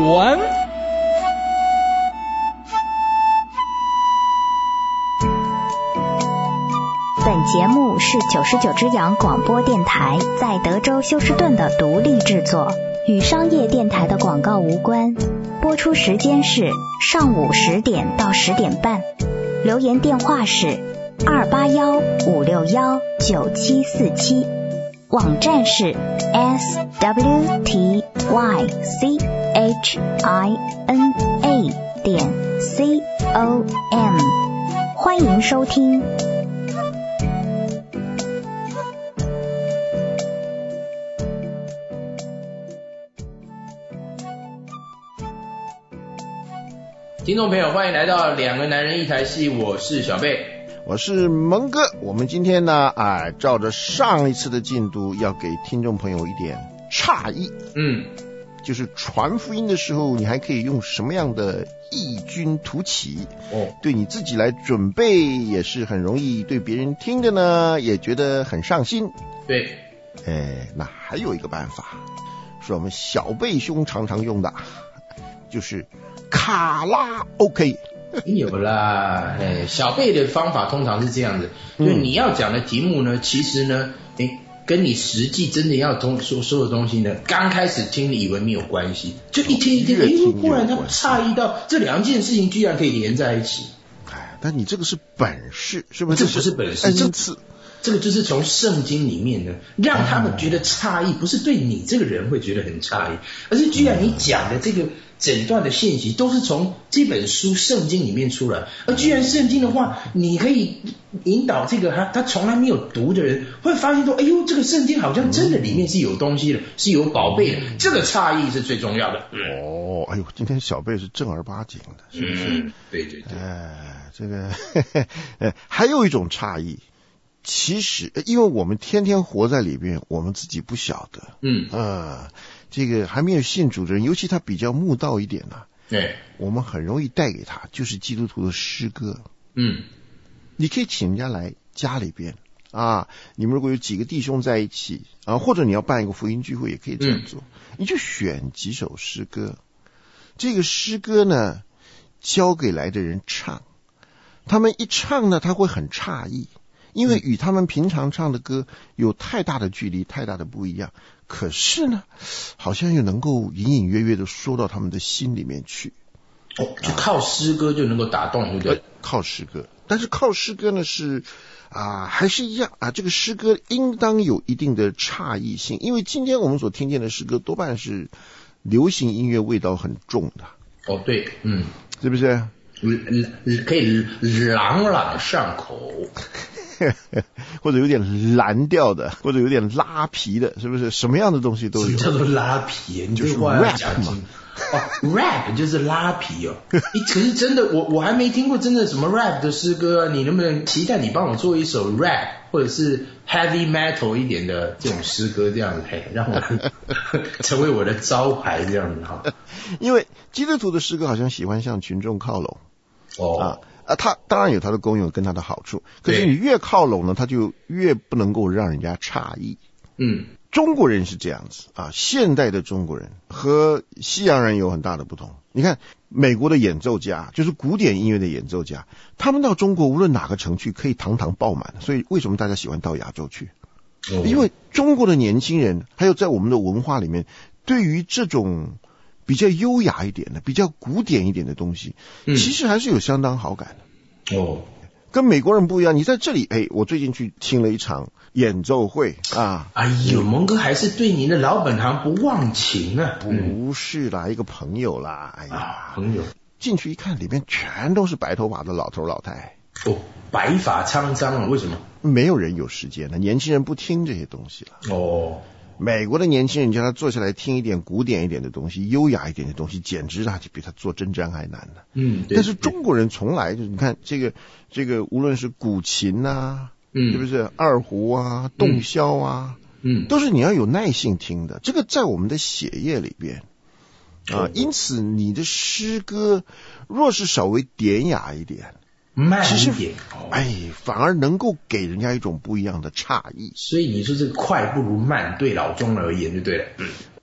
湾。 本节目是99只羊广播电台在德州休斯顿的独立制作，与商业电台的广告无关。播出时间是上午10点到10点半。留言电话是281-561-9747，网站是 swtychina.com， 欢迎收听。 听众朋友，欢迎来到两个男人一台戏，我是小贝， 我是蒙哥。我们今天呢，照着上一次的进度，要给听众朋友一点诧异。就是传福音的时候，你还可以用什么样的异军突起？对你自己来准备也是很容易，对别人听的呢也觉得很上心。 对， 那还有一个办法，是我们小贝兄常常用的，就是卡拉 OK。 有啦，小贝的方法通常是这样子，就你要讲的题目呢，其实呢，跟你实际真的要说的东西呢，刚开始听以为没有关系，就一听，忽然他诧异到这两件事情居然可以连在一起。 但你这个是本事，是不是？ 这不是本事，这个就是从圣经里面呢，让他们觉得诧异，不是对你这个人会觉得很诧异，而是居然你讲的这个整段的信息都是从这本书圣经里面出来，而居然圣经的话，你可以引导这个他从来没有读的人，会发现说，哎呦，这个圣经好像真的里面是有东西的，是有宝贝的，这个诧异是最重要的。 哎呦，今天小贝是正儿八经的，是不是？ 对对对。 这个还有一种诧异。其实因为我们天天活在里边，我们自己不晓得。这个还没有信主的人，尤其他比较慕道一点我们很容易带给他就是基督徒的诗歌。你可以请人家来家里边你们如果有几个弟兄在一起或者你要办一个福音聚会，也可以这样做。你就选几首诗歌，这个诗歌呢交给来的人唱，他们一唱呢，他会很诧异，因为与他们平常唱的歌有太大的距离，太大的不一样，可是呢好像又能够隐隐约约的说到他们的心里面去。 就靠诗歌就能够打动，对不对？ 靠诗歌，但是靠诗歌呢是还是一样这个诗歌应当有一定的差异性，因为今天我们所听见的诗歌多半是流行音乐味道很重的。 对， 是不是？ 可以朗朗上口或者有点蓝调的，或者有点拉皮的，是不是？什么样的东西都有。 叫做拉皮，你就是 rap 嘛。 rap 就是拉皮可是真的我还没听过真的什么 rap 的诗歌你能不能期待你帮我做一首 rap 或者是 heavy metal 一点的这种诗歌，这样子让我成为我的招牌这样子因为基督徒的诗歌好像喜欢向群众靠拢他当然有他的功用跟他的好处，可是你越靠拢呢，他就越不能够让人家诧异。中国人是这样子现代的中国人和西洋人有很大的不同。你看美国的演奏家，就是古典音乐的演奏家，他们到中国无论哪个城去可以堂堂爆满，所以为什么大家喜欢到亚洲去？因为中国的年轻人还有在我们的文化里面，对于这种比较优雅一点的比较古典一点的东西其实还是有相当好感的跟美国人不一样。你在这里我最近去听了一场演奏会蒙哥还是对您的老本行不忘情不是啦，一个朋友啦。 朋友进去一看，里面全都是白头发的老头老太。 白发苍苍为什么？ 没有人有时间了，年轻人不听这些东西了。美国的年轻人叫他坐下来听一点古典一点的东西，优雅一点的东西，简直就比他做针毡还难了。但是中国人从来就是你看这个无论是古琴是不是二胡洞箫都是你要有耐性听的，这个在我们的血液里边因此你的诗歌若是稍微典雅一点， 慢一点反而能够给人家一种不一样的诧异。 所以你说这个快不如慢，对老钟而言就对了。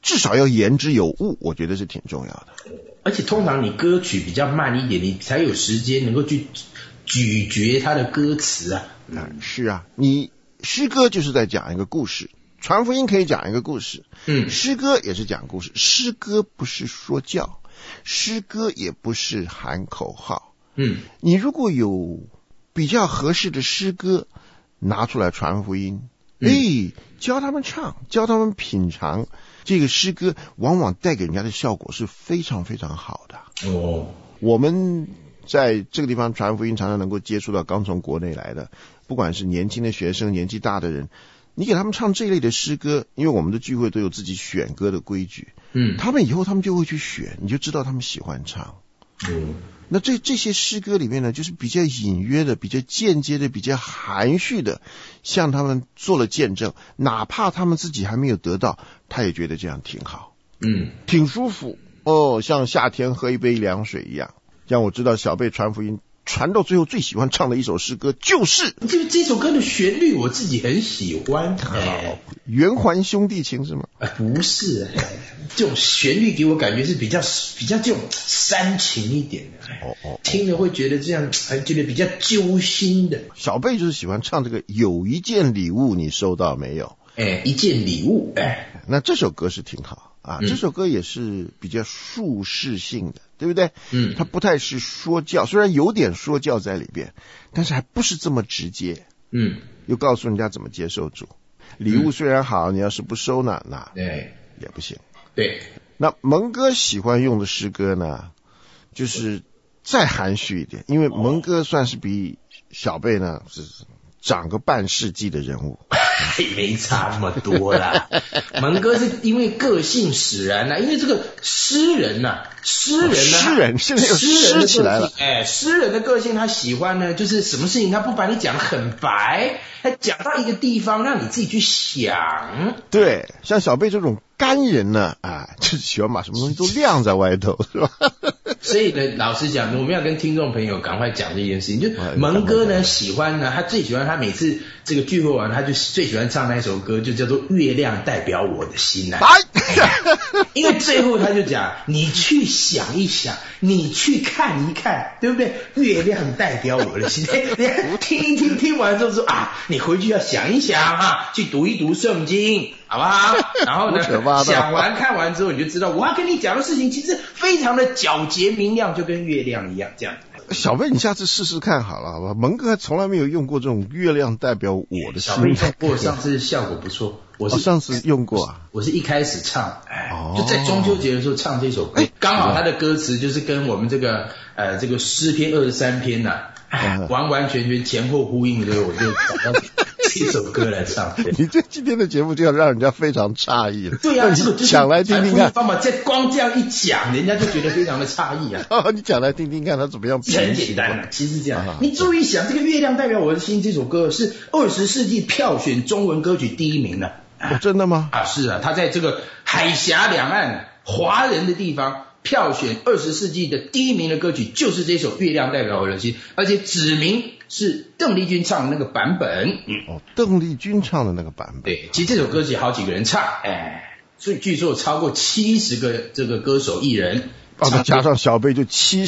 至少要言之有物，我觉得是挺重要的。 而且通常你歌曲比较慢一点，你才有时间能够去咀嚼它的歌词啊。 是啊，你诗歌就是在讲一个故事，传福音可以讲一个故事，诗歌也是讲故事。诗歌不是说教，诗歌也不是喊口号。你如果有比较合适的诗歌拿出来传福音，教他们唱，教他们品尝，这个诗歌往往带给人家的效果是非常非常好的。我们在这个地方传福音，常常能够接触到刚从国内来的，不管是年轻的学生，年纪大的人，你给他们唱这一类的诗歌，因为我们的聚会都有自己选歌的规矩，他们以后他们就会去选，你就知道他们喜欢唱。那这些诗歌里面呢，就是比较隐约的，比较间接的，比较含蓄的，向他们做了见证，哪怕他们自己还没有得到，他也觉得这样挺好，挺舒服像夏天喝一杯凉水一样。像我知道小贝传福音传到最后最喜欢唱的一首诗歌就是这首歌的旋律我自己很喜欢， 圆环兄弟情是吗？ 不是，这种旋律给我感觉是比较这种煽情一点的，听了会觉得这样，觉得比较揪心的。 小贝就是喜欢唱这个有一件礼物你收到没有？ 一件礼物， 那这首歌是挺好啊，这首歌也是比较术士性的，对不对？它不太是说教，虽然有点说教在里边，但是还不是这么直接。又告诉人家怎么接受主。礼物虽然好，你要是不收呢，那也不行。 对。 那蒙哥喜欢用的诗歌呢，就是再含蓄一点，因为蒙哥算是比小贝呢是长个半世纪的人物。 没差那么多啦。蒙哥是因为个性使然因为这个诗人现在又诗起来了。诗人的个性他喜欢呢，就是什么事情他不把你讲很白，他讲到一个地方让你自己去想。对， 像小贝这种干人呢，就是喜欢把什么东西都晾在外头，是吧？ 所以呢，老实讲，我们要跟听众朋友赶快讲这件事情。就蒙哥呢，喜欢呢，他最喜欢，他每次这个聚会完，他就最喜欢唱那首歌，就叫做《月亮代表我的心》因为最后他就讲，你去想一想，你去看一看，对不对？月亮代表我的心，听一听，听完之后说你回去要想一想去读一读圣经。好不好？然后呢，想完看完之后，你就知道我要跟你讲的事情其实非常的皎洁明亮，就跟月亮一样这样。 小贝，你下次试试看好了，好吧？蒙哥还从来没有用过这种月亮代表我的心。 小贝用过，上次效果不错。我是上次用过我是一开始唱，就在中秋节的时候唱这首歌，刚好它的歌词就是跟我们这个诗篇23篇完完全全前后呼应，所以我就找到这首歌来唱。 你这今天的节目就要让人家非常诧异了。 对这个就是讲来听听看， 方法，光这样一讲，人家就觉得非常的诧异你讲来听听看，他怎么样？ 很简单其实是这样。你注意想，这个月亮代表我的心这首歌是20世纪票选中文歌曲第1名的。 真的吗？ 是他在这个海峡两岸华人的地方票选20世纪的第1名的歌曲就是这首《月亮代表我的心》，而且指明是邓丽君唱的那个版本。 邓丽君唱的那个版本。 对，其实这首歌曲好几个人唱，所以据说超过70个这个歌手艺人。 再加上小贝就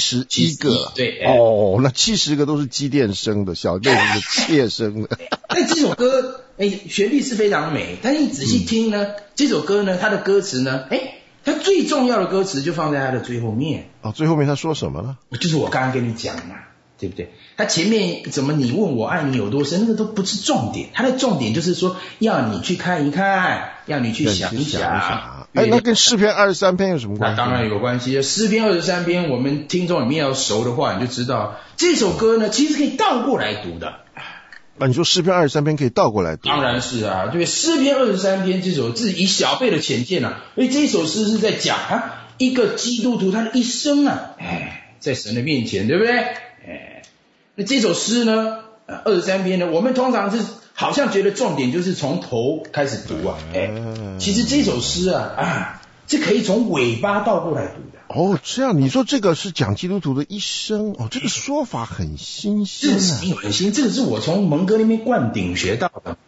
71个。 对。 那70个都是机电声的，小贝是切声的。 但这首歌旋律是非常美，但是你仔细听呢，这首歌呢，它的歌词呢，它最重要的歌词就放在它的最后面。 最后面他说什么呢？ 就是我刚刚跟你讲嘛，对不对？他前面怎么你问我爱你有多深，那个都不是重点，他的重点就是说要你去看一看，要你去想一想。 那跟诗篇23篇有什么关系？ 那当然有关系。诗篇23篇，我们听众里面要熟的话，你就知道这首歌呢，其实可以倒过来读的。 你说诗篇23篇可以倒过来读？ 当然是对，诗篇23篇这首字以小贝的浅见所以这首诗是在讲一个基督徒他的一生在神的面前，对不对？那这首诗呢，23篇呢，我们通常是好像觉得重点就是从头开始读其实这首诗是可以从尾巴倒过来读的。 这样你说这个是讲基督徒的一生这个说法很新鲜很新，这个是我从蒙哥那边灌顶学到的。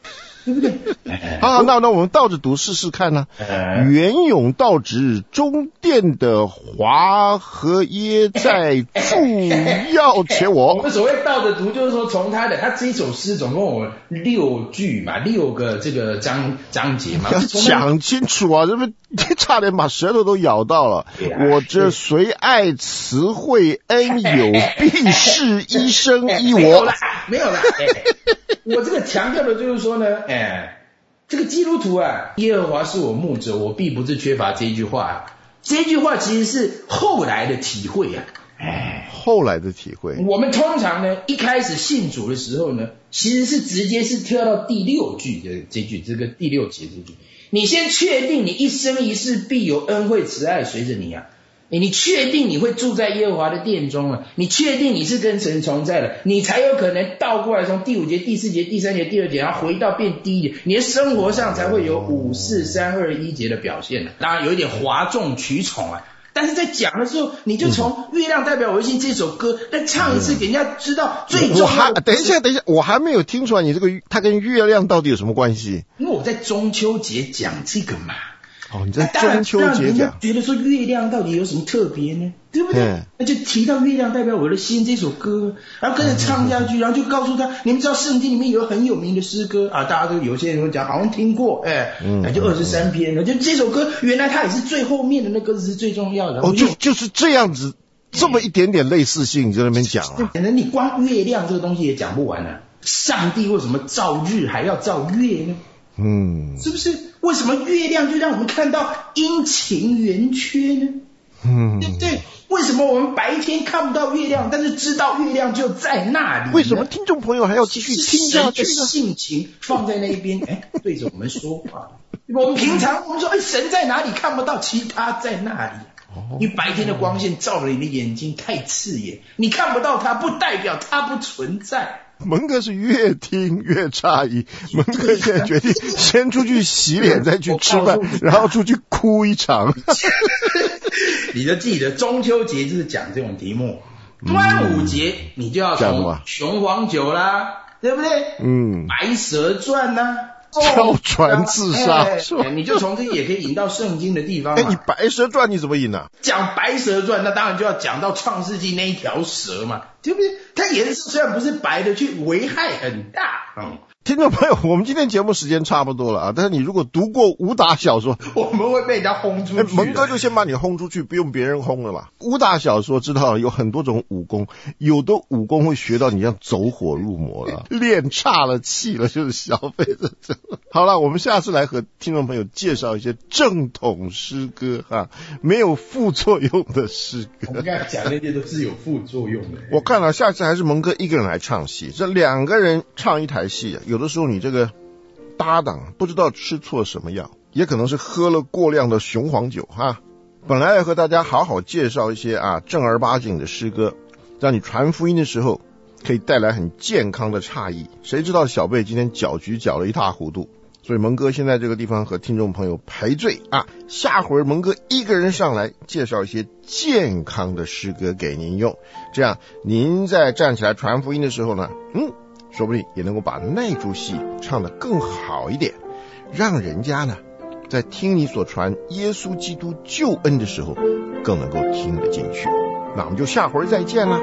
对不对？ 好，那我们倒着读试试看呢。元勇道直，中殿的华和耶在助要且我。 我们所谓倒着读，就是说从他这一首诗总共有6句嘛，6个这个章节嘛， 要讲清楚啊！这不差点把舌头都咬到了。我这虽爱慈惠恩友，必是一生一我。 没有啦。我这个强调的就是说呢，这个基督徒啊，耶和华是我牧者，我必不是缺乏这一句话。这句话其实是后来的体会啊。 后来的体会。 我们通常呢，一开始信主的时候呢，其实是直接是跳到第6句的这个第6节这句。你先确定你一生一世必有恩惠慈爱随着你啊。你确定你会住在耶和华的殿中了？你确定你是跟神同在了？你才有可能倒过来从第5节、第4节、第3节、第2节，然后回到变第1节，你的生活上才会有5、4、3、2、1节的表现了。当然有一点哗众取宠啊，但是在讲的时候，你就从《月亮代表我的心》这首歌再唱一次，给人家知道最重要的。 等一下，我还没有听出来你这个它跟月亮到底有什么关系？ 因为我在中秋节讲这个嘛。 你在中秋节讲， 人家觉得说月亮到底有什么特别呢？对不对？那就提到《月亮代表我的心》这首歌，然后跟着唱下去，然后就告诉他，你们知道圣经里面有很有名的诗歌啊，大家都有些人会讲，好像听过，那就23篇了，就这首歌原来它也是最后面的那歌词是最重要的。 就是这样子，这么一点点类似性，你在那边讲啊？ 可能你光月亮这个东西也讲不完啊。上帝为什么造日还要造月呢？是不是？为什么月亮就让我们看到阴晴圆缺呢？对不对？为什么我们白天看不到月亮，但是知道月亮就在那里呢？ 为什么听众朋友还要继续听下去呢？ 神的性情放在那边，对着我们说话。我们平常我们说，神在哪里看不到，其实他在那里。因为白天的光线照了你的眼睛太刺眼，你看不到它，不代表它不存在。 蒙哥是越听越诧异，蒙哥现在决定先出去洗脸，再去吃饭，然后出去哭一场。 你就记得中秋节就是讲这种题目，端午节你就要从雄黄酒啦，对不对？白蛇传啦。 跳船自杀， 你就从这也可以引到圣经的地方嘛。 你白蛇传你怎么引啊？ 讲白蛇传，那当然就要讲到创世纪那一条蛇嘛，对不对？它颜色虽然不是白的，却危害很大。 听众朋友，我们今天节目时间差不多了啊，但是你如果读过武打小说， 我们会被人家轰出去。 蒙哥就先把你轰出去，不用别人轰了啦。武打小说知道有很多种武功，有的武功会学到你像走火入魔了，练差了气了，就是消费者。好了，我们下次来和听众朋友介绍一些正统诗歌哈，没有副作用的诗歌。 我们刚才讲那些都是有副作用的。 我看了，下次还是蒙哥一个人来唱戏，这2个人唱一台戏啊。有的时候你这个搭档不知道吃错什么药，也可能是喝了过量的雄黄酒哈。本来要和大家好好介绍一些正儿八经的诗歌，让你传福音的时候可以带来很健康的诧异。谁知道小贝今天搅局搅了一塌糊涂，所以蒙哥现在这个地方和听众朋友赔罪啊。下回蒙哥一个人上来介绍一些健康的诗歌给您用，这样您在站起来传福音的时候呢，说不定也能够把那出戏唱得更好一点，让人家呢在听你所传耶稣基督救恩的时候更能够听得进去。那我们就下回再见啦。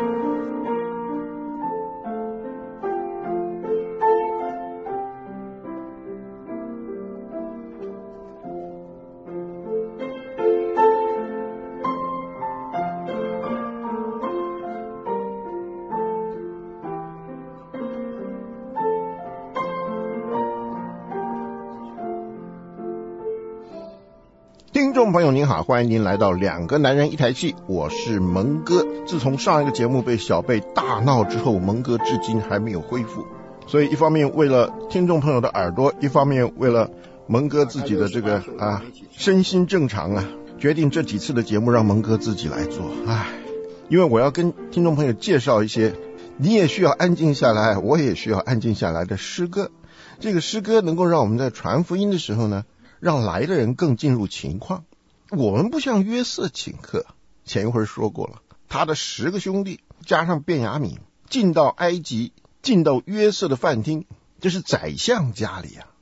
听众朋友您好，欢迎您来到2个男人一台戏，我是蒙哥。自从上一个节目被小贝大闹之后，蒙哥至今还没有恢复，所以一方面为了听众朋友的耳朵，一方面为了蒙哥自己的这个身心正常决定这几次的节目让蒙哥自己来做。因为我要跟听众朋友介绍一些你也需要安静下来，我也需要安静下来的诗歌。这个诗歌能够让我们在传福音的时候呢，让来的人更进入情况。我们不像约瑟请客，前一会儿说过了，他的10个兄弟加上便雅悯进到埃及，进到约瑟的饭厅，这是宰相家里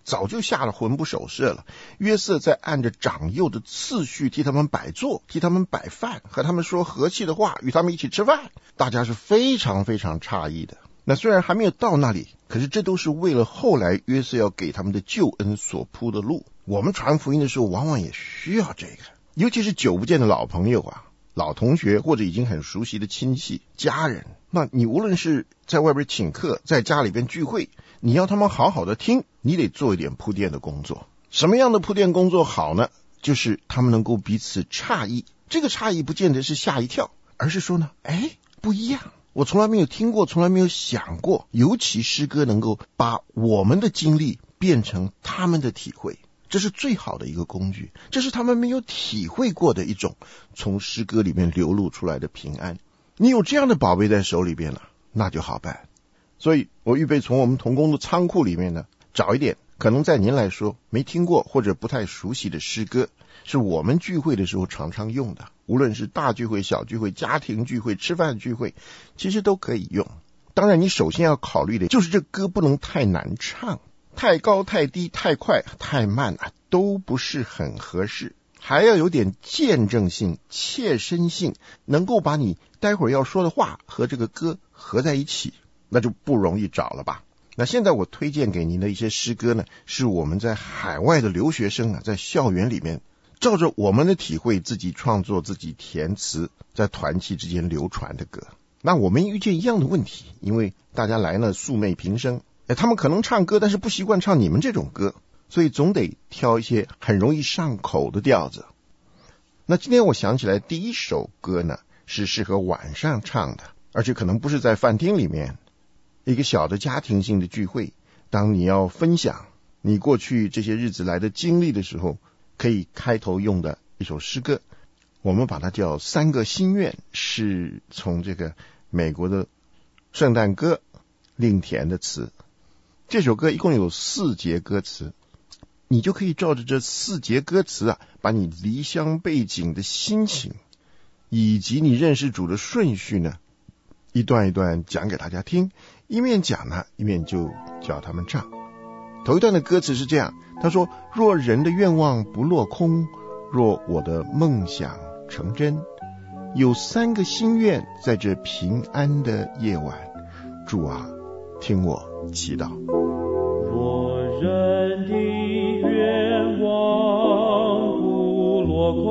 早就吓得魂不守舍了。约瑟在按着长幼的次序替他们摆座，替他们摆饭，和他们说和气的话，与他们一起吃饭。大家是非常非常诧异的。那虽然还没有到那里，可是这都是为了后来约瑟要给他们的救恩所铺的路。我们传福音的时候往往也需要这个，尤其是久不见的老朋友啊，老同学，或者已经很熟悉的亲戚家人。那你无论是在外边请客，在家里边聚会，你要他们好好的听，你得做一点铺垫的工作。什么样的铺垫工作好呢？就是他们能够彼此诧异。这个诧异不见得是吓一跳，而是说呢，不一样，我从来没有听过，从来没有想过。尤其诗歌能够把我们的经历变成他们的体会，这是最好的一个工具，这是他们没有体会过的一种从诗歌里面流露出来的平安。你有这样的宝贝在手里边了，那就好办。所以我预备从我们同工的仓库里面呢，找一点可能在您来说没听过或者不太熟悉的诗歌，是我们聚会的时候常常用的，无论是大聚会、小聚会、家庭聚会、吃饭聚会，其实都可以用。当然你首先要考虑的就是这歌不能太难唱，太高太低太快太慢都不是很合适，还要有点见证性、切身性，能够把你待会儿要说的话和这个歌合在一起，那就不容易找了吧。那现在我推荐给您的一些诗歌呢，是我们在海外的留学生在校园里面照着我们的体会自己创作、自己填词，在团契之间流传的歌。那我们遇见一样的问题，因为大家来呢素昧平生，他们可能唱歌，但是不习惯唱你们这种歌，所以总得挑一些很容易上口的调子。那今天我想起来第一首歌呢，是适合晚上唱的，而且可能不是在饭厅里面，一个小的家庭性的聚会，当你要分享你过去这些日子来的经历的时候，可以开头用的一首诗歌，我们把它叫3个心愿，是从这个美国的圣诞歌令田的词。这首歌一共有4节歌词，你就可以照着这4节歌词把你离乡背景的心情以及你认识主的顺序呢，一段一段讲给大家听，一面讲呢，一面就叫他们唱。头一段的歌词是这样，他说：若人的愿望不落空，若我的梦想成真，有3个心愿在这平安的夜晚，主啊，听我祈祷。 若人的愿望不落空，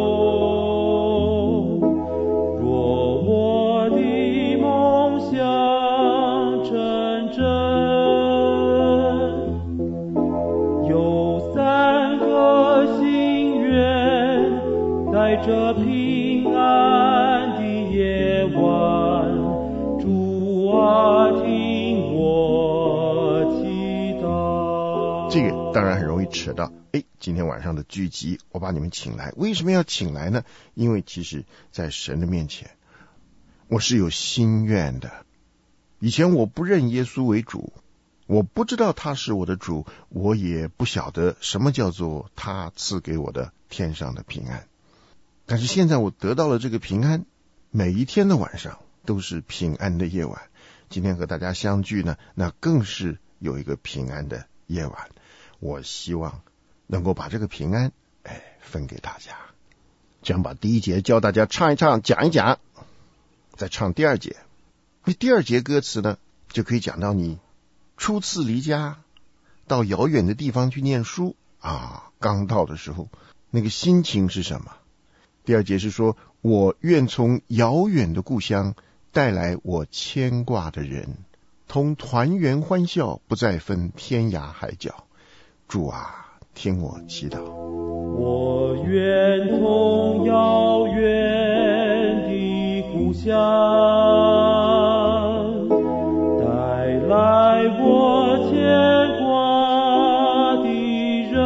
若我的梦想成真，有3个心愿在这平安的夜晚，主啊，听我祈祷。 这个当然很容易扯到，今天晚上的聚集我把你们请来，为什么要请来呢？因为其实在神的面前我是有心愿的。以前我不认耶稣为主，我不知道他是我的主，我也不晓得什么叫做他赐给我的天上的平安。但是现在我得到了这个平安，每一天的晚上都是平安的夜晚。今天和大家相聚呢，那更是有一个平安的夜晚。我希望能够把这个平安分给大家。这样把第1节教大家唱一唱，讲一讲，再唱第2节。第2节歌词呢，就可以讲到你初次离家到遥远的地方去念书刚到的时候那个心情是什么。第2节是说，我愿从遥远的故乡带来我牵挂的人，同团圆欢笑，不再分天涯海角，主啊，听我祈祷。 我愿从遥远的故乡带来我牵挂的人，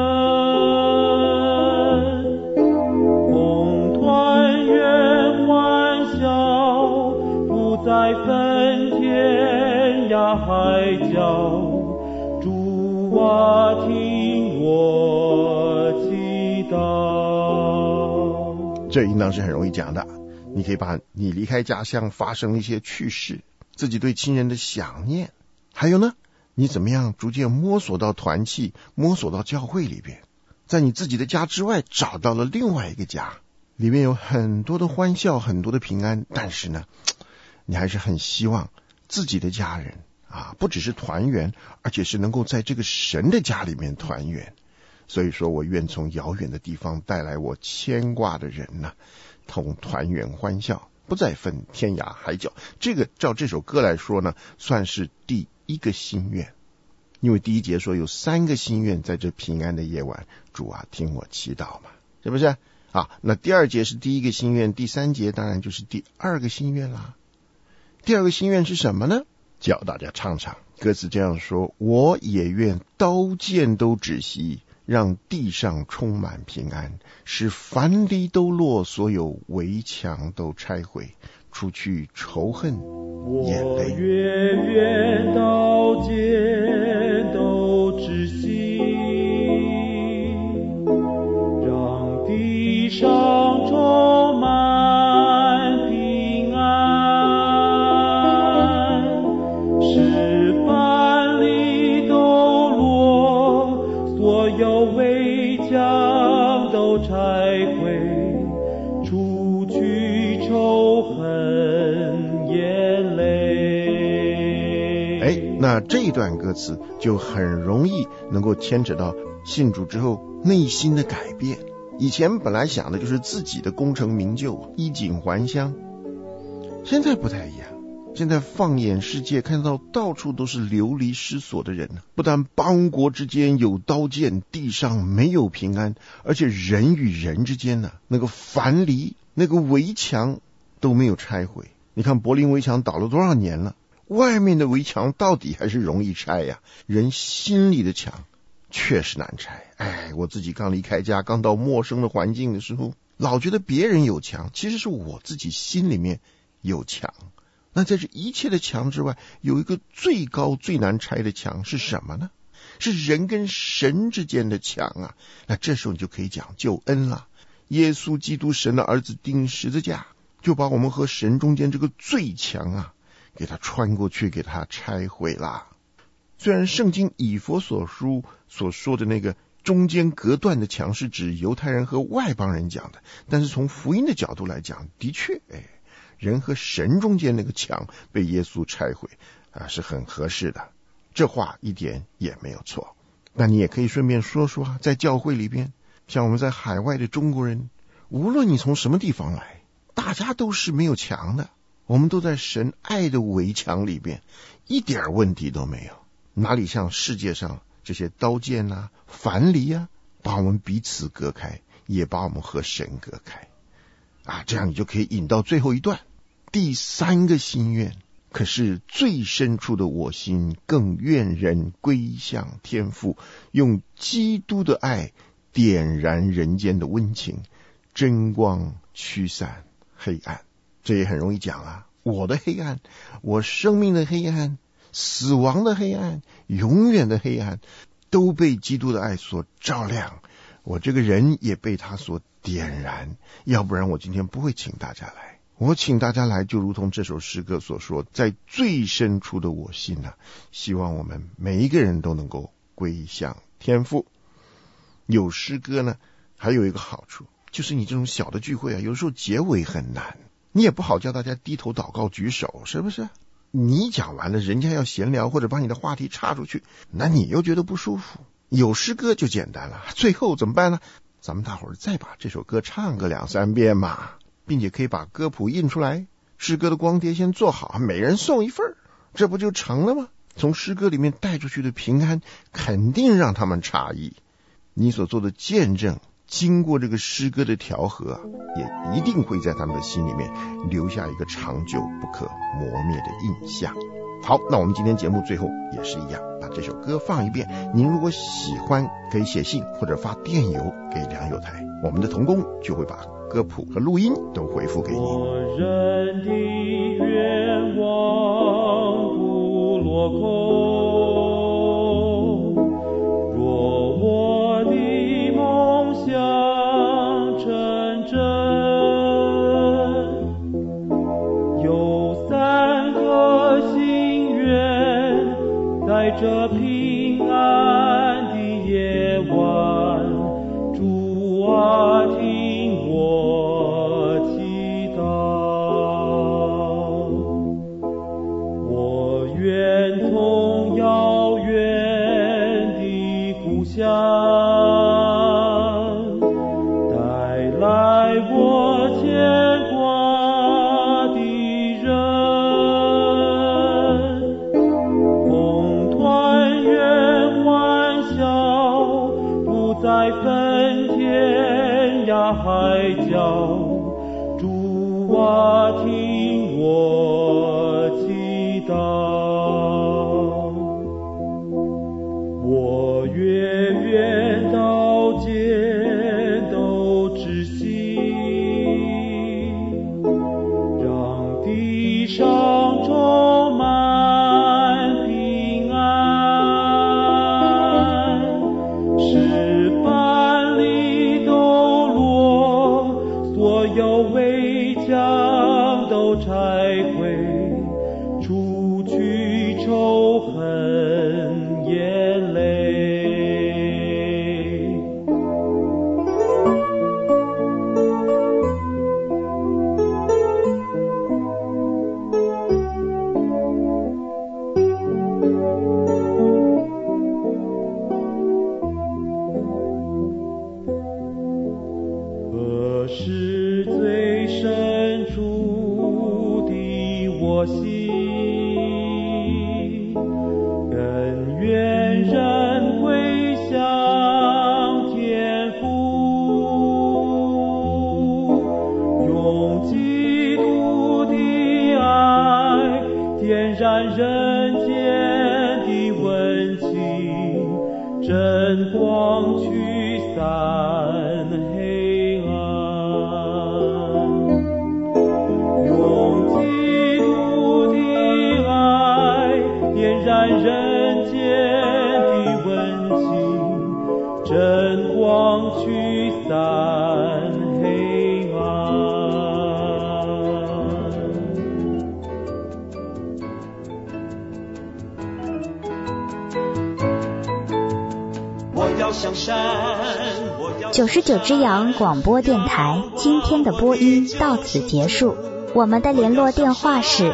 同团圆欢笑，不再分天涯海角，主啊，听我祈祷。 这应当是很容易讲的，你可以把你离开家乡发生一些趣事，自己对亲人的想念，还有呢， 你怎么样逐渐摸索到团契，摸索到教会里边，在你自己的家之外找到了另外一个家，里面有很多的欢笑，很多的平安，但是呢，你还是很希望自己的家人不只是团圆，而且是能够在这个神的家里面团圆。所以说我愿从遥远的地方带来我牵挂的人同团圆欢笑，不再分天涯海角。这个照这首歌来说呢，算是第一个心愿。因为第一节说有3个心愿在这平安的夜晚，主听我祈祷嘛，是不是那第2节是第一个心愿，第3节当然就是第2个心愿啦。第2个心愿是什么呢？叫大家唱唱。歌词这样说：我也愿刀剑都止息，让地上充满平安，使藩篱都落，所有围墙都拆毁，除去仇恨眼泪。 我愿刀剑都止息，让地上充满平安，使藩篱都落，所有围墙都拆毁，除去仇恨眼泪。 那这一段歌词就很容易能够牵扯到信主之后内心的改变。以前本来想的就是自己的功成名就，衣锦还乡，现在不太一样。现在放眼世界，看到到处都是流离失所的人，不但邦国之间有刀剑，地上没有平安，而且人与人之间那个藩篱，那个围墙都没有拆毁。你看柏林围墙倒了多少年了，外面的围墙到底还是容易拆呀，人心里的墙确实难拆。我自己刚离开家，刚到陌生的环境的时候，老觉得别人有墙，其实是我自己心里面有墙。那在这一切的墙之外，有一个最高最难拆的墙是什么呢？是人跟神之间的墙那这时候你就可以讲救恩了。耶稣基督神的儿子钉十字架，就把我们和神中间这个最墙给他穿过去，给他拆毁了。虽然圣经以弗所书所说的那个中间隔断的墙是指犹太人和外邦人讲的，但是从福音的角度来讲，的确人和神中间那个墙被耶稣拆毁是很合适的，这话一点也没有错。那你也可以顺便说说在教会里边，像我们在海外的中国人，无论你从什么地方来，大家都是没有墙的，我们都在神爱的围墙里边，一点问题都没有。哪里像世界上这些刀剑藩篱把我们彼此隔开，也把我们和神隔开这样你就可以引到最后一段。第3个心愿，可是最深处的我心更愿人归向天父，用基督的爱点燃人间的温情，真光驱散黑暗。这也很容易讲我的黑暗，我生命的黑暗，死亡的黑暗，永远的黑暗，都被基督的爱所照亮，我这个人也被他所点燃。要不然我今天不会请大家来。我请大家来就如同这首诗歌所说，在最深处的我心希望我们每一个人都能够归向天父。有诗歌呢，还有一个好处，就是你这种小的聚会有时候结尾很难，你也不好叫大家低头祷告举手，是不是？你讲完了，人家要闲聊或者把你的话题岔出去，那你又觉得不舒服。有诗歌就简单了，最后怎么办呢？咱们大伙儿再把这首歌唱个2-3遍嘛，并且可以把歌谱印出来，诗歌的光碟先做好，每人送一份，这不就成了吗？从诗歌里面带出去的平安肯定让他们诧异，你所做的见证经过这个诗歌的调和也一定会在他们的心里面留下一个长久不可磨灭的印象。好，那我们今天节目最后也是一样，把这首歌放一遍。您如果喜欢，可以写信或者发电邮给良友台，我们的同工就会把歌谱和录音都回复给您。 我人的愿望不落空，若我的梦想成真，有3个心愿在在这平安的夜晚，主啊，听我祈祷。我愿从遥远的故乡带来我牵挂的人，共团圆欢笑，不再分天涯海角。主啊，听我祈祷。我远远到街都窒息，让地上充满平安，使藩篱都落，所有围墙都拆毁，除去仇恨眼泪。可是最深处的我心，更愿人归向天父，用基督的爱点燃人间的温情，真光驱散黑暗。用基督的爱点燃人间的温情，真光驱散黑暗。我要向山 99只羊广播电台今天的播音到此结束，我们的联络电话是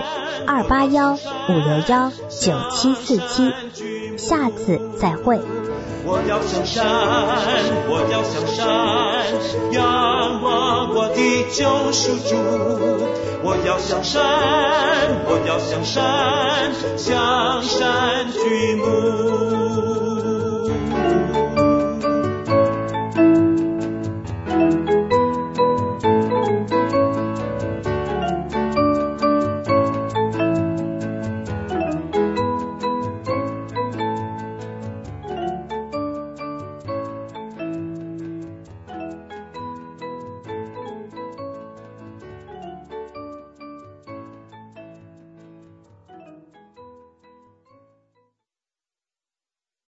281-561-9747，下次再会。 我要向山，我要向山，仰望我的救赎主。我要向山，我要向山，向山举目。